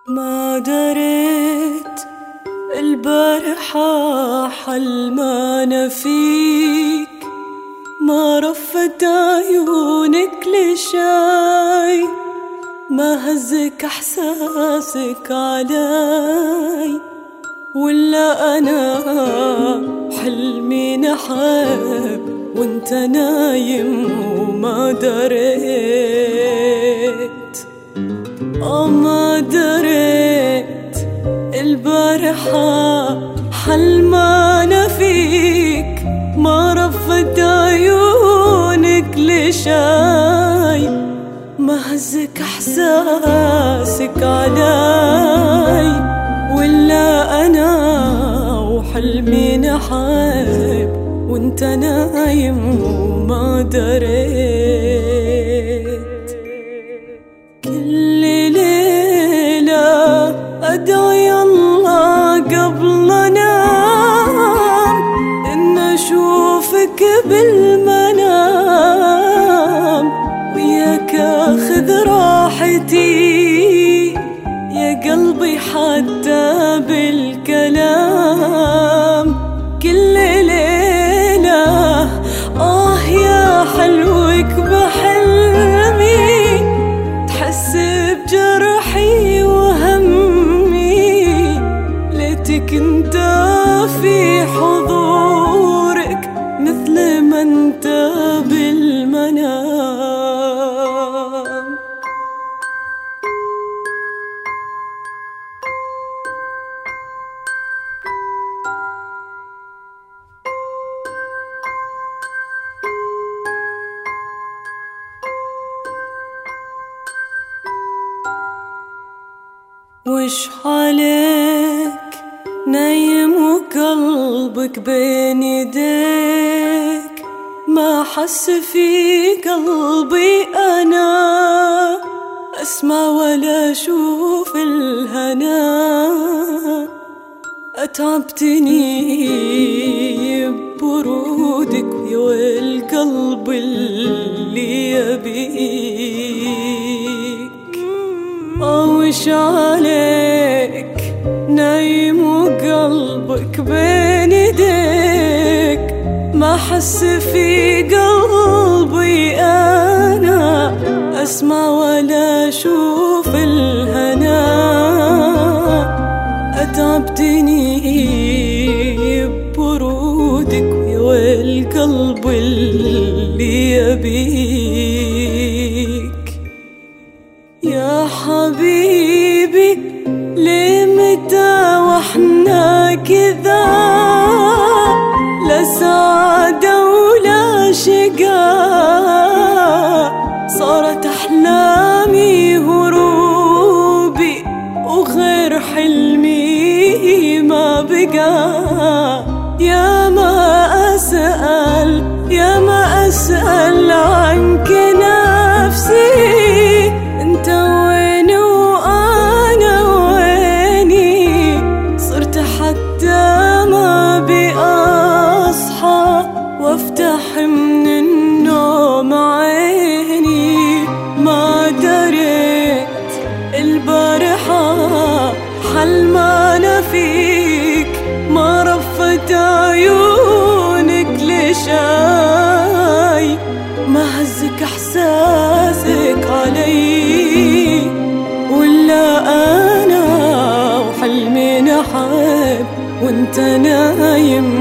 ما دريت البارحة حلمانة فيك، ما رفت عيونك لشاي، ما هزك احساسك علي، ولا انا حلمي نحب وانت نايم وما دريت. ما دريت البارحة حلمانة فيك، ما رفت عيونك لشاي، ما هزك احساسك علي، ولا انا وحلمي نحب وانت نايم وما دريت. كل ليلة أدعي الله قبل أنام إن أشوفك بالمنام، وياك أخذ راحتي يا قلبي حتى بالكلام. كل ليلة يا حلوك بحلمي، تحس بجرحي وهمي، ليتك انت في حضورك مثل ما انت بالمنام. وش حالك نايم وقلبك بين يديك، ما حس في قلبي أنا أسمع ولا أشوف الهنا. أتعبتني ببرودك والقلب اللي يبيك. وش عليك نايم وقلبك بين يديك، ما حس في قلبي أنا أسمع ولا أشوف الهنا. أتعبتني ببرودك والقلب اللي يبيك. يا حبيبي ليه متى واحنا كذا، لا سعادة ولا شقاء، صارت أحلامي هروبي وغير حلمي ما بقى. يا ما أسأل عنك نفسي، انت وين وانا ويني، صرت حتى ما بأصحى وافتح من النوم عيني. ما دريت البارحة حلمانة فيك، ما رفت عيونك لشاي، ما هزك احساسك علي، ولا انا وحلمي نحب وانت نايم